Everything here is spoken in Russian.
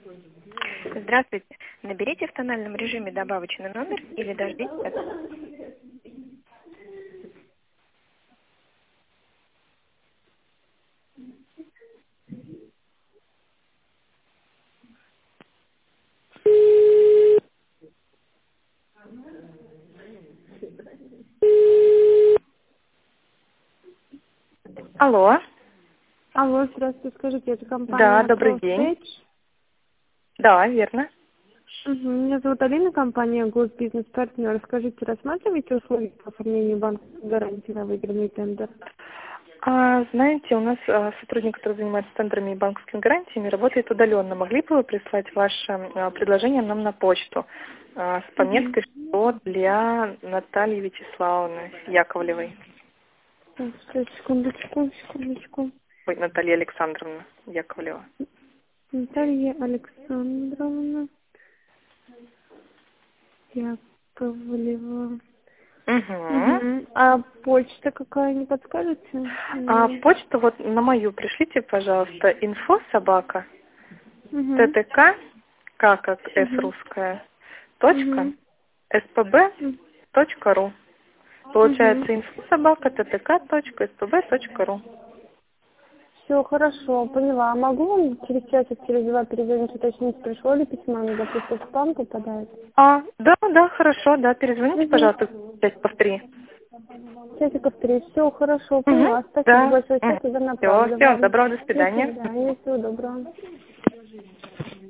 Здравствуйте. Наберите в тональном режиме добавочный номер или дождитесь. Алло. Алло, здравствуйте, скажите, это Да, компания добрый день. ProStage? Да, верно. Меня зовут Алина, компания Госбизнес Партнер. Скажите, рассматриваете условия по оформлению банковской гарантии на выигранный тендер? Знаете, у нас сотрудник, который занимается тендерами и банковскими гарантиями, работает удаленно. Могли бы вы прислать ваше предложение нам на почту с пометкой, что для Натальи Вячеславовны Яковлевой? Так, сейчас, секундочку. Ой, Наталья Александровна Яковлева. Наталья Александровна Яковлева. Угу. А почта какая, не подскажете? Почту вот на мою пришлите, пожалуйста, info@ttk, К как С русская, точка, spb.ru. Получается info@ttk.spb.ru. Все, хорошо, поняла. А могу вам через часик, через два перезвонить, уточнить, пришло ли письмо, оно, допустим, в спам попадает? Да, хорошо, да, перезвоните, пожалуйста, часиков 3. Часиков 3. Все, хорошо, поняла. Спасибо Да. большое. Сейчас я Все, направлю всего вам. доброго, до До свидания. свидания, всего доброго.